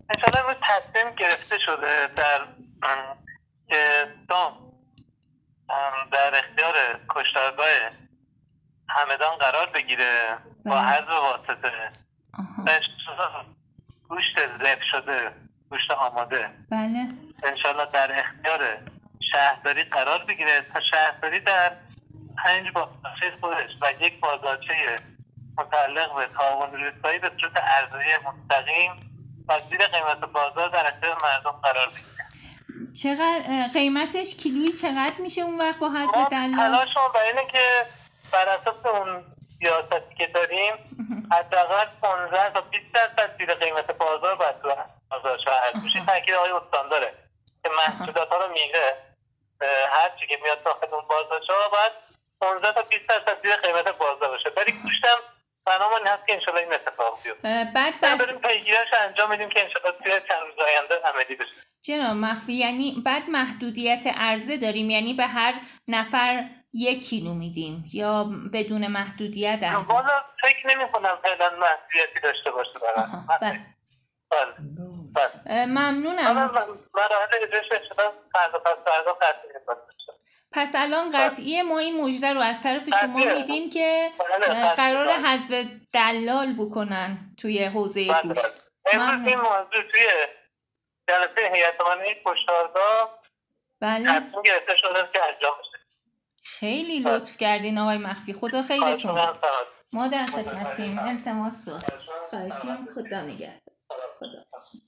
انشالله امروز تصمیم گرفته شده که دام در اختیار کشتارگاه همدان قرار بگیره با حذف واسطه. گوشت ذبح شده، گوشت آماده، بله، انشالله در اختیار شهرداری قرار بگیره تا شهرداری در 5 بازارچه خودش و یک بازارچه متعلق به تعاون روستایی به صورت عرضه‌ای مستقیم و زیر قیمت بازار در اختیار مردم قرار بگیره. چقدر قیمتش کیلویی چقدر میشه اون وقت با حذف دلال؟ تلاشمون برای اینه که بر اساس اون سیاستی که داریم حداقل 15 تا 20% زیر قیمت بازار باید تو بازار شهر بشه. تاکید آقای استان داره که محصولات ها رو میگه هر چی که میاد داخل اون بازارها باید 15 تا 20% زیر قیمت بازار باشه. ولی گوشتم برنامه هست که انشالله این اتفاق بیفته. بعد بریم پیگیریش انجام میدیم که انشالله توی چند روز آینده عملی بشه. جناب مخفی، یعنی بعد محدودیت عرضه داریم، یعنی به هر نفر 1 کیلو میدیم یا بدون محدودیت عرضه؟ والا فکر نمی کنم فعلا محدودیتی داشته باشه برای ممنونم. مراحل اجراش شدن فردا قطعی باشه. پس الان قطعی ما این مژده رو از طرف شما میدیم که قرار حذف دلال بکنن توی حوزه گوشت. امروز این موضوع توی جلسه هیئت امنه کشتارگاه تصمیم گرفته شده که انجام بشه. خیلی لطف کردین آقای مخفی، خدا خیرتون. ما در خدمتیم. التماس دارم. خواهش می‌کنم. خدا نگهدار. خدا